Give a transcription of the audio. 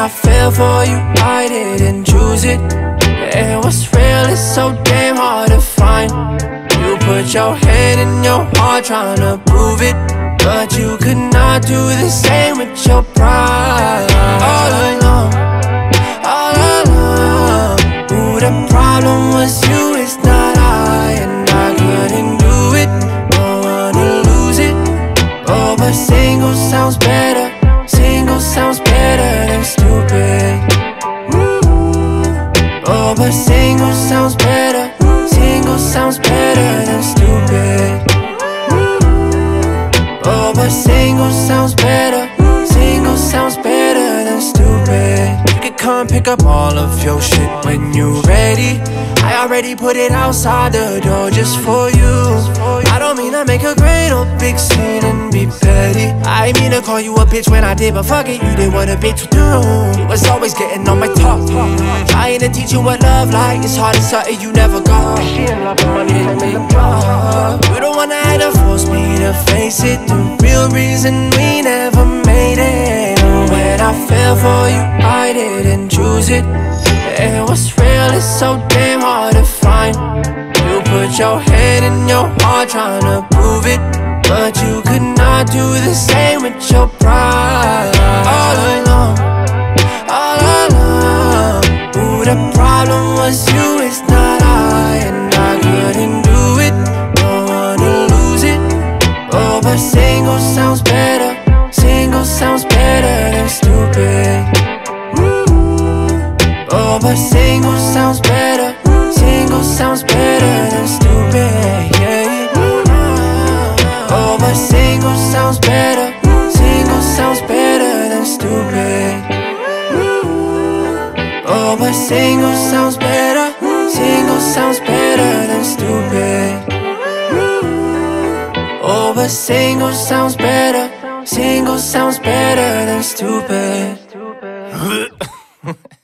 I fell for you, I didn't choose it. And what's real is so damn hard to find. You put your hand in your heart trying to prove it, but you could not do the same with your pride. All along, ooh, the problem was you, it's not I. And I couldn't do it, don't wanna lose it. Oh, but single sounds better. Single sounds better than stupid. Oh, but single sounds better. Single sounds better than stupid. Oh, but single sounds better. Single sounds better than stupid. You can come pick up all of your shit when you ready. I already put it outside the door just for you. I don't mean to make a great or big scene and be petty. I mean to call you a bitch when I did, but fuck it, you did what a bitch would do. You was always getting on my top, trying to teach you what love like. It's hard, it's something you never got. She in love with money from the club. You don't wanna have to force me to face it, the real reason we never made it. When I fell for you, I didn't choose it. And what's real is so damn hard to find. You put your hand in your heart trying to prove it, but you could not do the same with your pride. All along, ooh, the problem was you, it's not I. And I couldn't do it, don't wanna lose it. Oh, but single sounds better. Single sounds better than stupid. Oh, but single sounds better. Single sounds better than stupid, yeah. Oh, but single sounds better. Single sounds better than stupid. Oh, but single sounds better. Single sounds better than stupid. Oh, but single sounds better. Single sounds better than stupid.